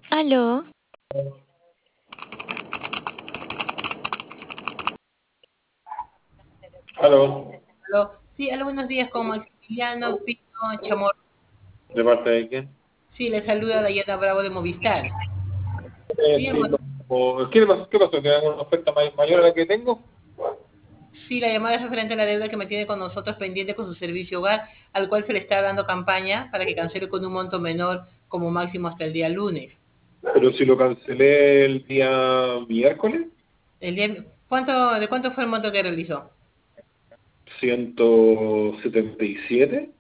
Aló, Aló, Aló. Sí, aló, buenos días, con Maximiliano Pino Chamorro. ¿de parte de quién? Sí, le saluda Dayana Bravo de Movistar. Bien, Sí, ¿qué pasó? ¿Tiene alguna oferta mayor a la que tengo? sí, la llamada es referente a la deuda que me tiene con nosotros pendiente con su servicio hogar, al cual se le está dando campaña para que cancele con un monto menor como máximo hasta el día lunes. Pero si lo cancelé el día miércoles, ¿De cuánto fue el monto que realizó? 177.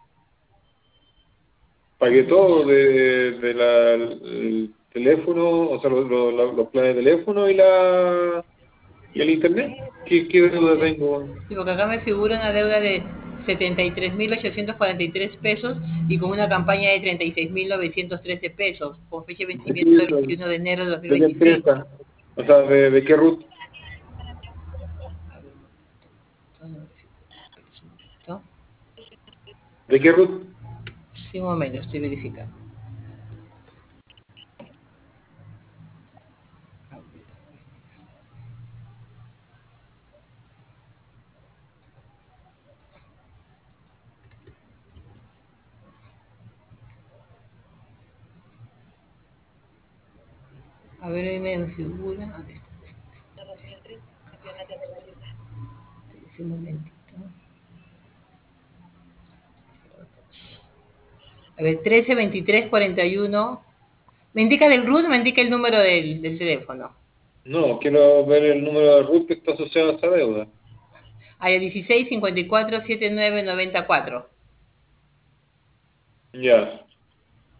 Pagué todo el teléfono, o sea, los planes de teléfono y el internet. ¿Qué deuda tengo? Sí, porque acá me figura una deuda de 73.843 pesos y con una campaña de 36.913 pesos, con fecha de ¿De qué, vencimiento del 21 de enero de de qué 2025. empresa? O sea, ¿de qué root? A ver, un momentito. ¿De qué root? Sí, un momento, estoy verificando. A ver, ahí me figura. A ver, un momentito. A ver, 13 23 41. ¿Me indica del RUT o me indica el número del teléfono? No, quiero ver el número de root que está asociado a esa deuda. Hay 16 54 79 94. Ya.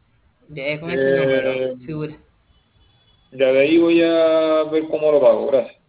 Ya, con ese número, Eh, figura. ya de ahí voy a ver cómo lo pago. Gracias.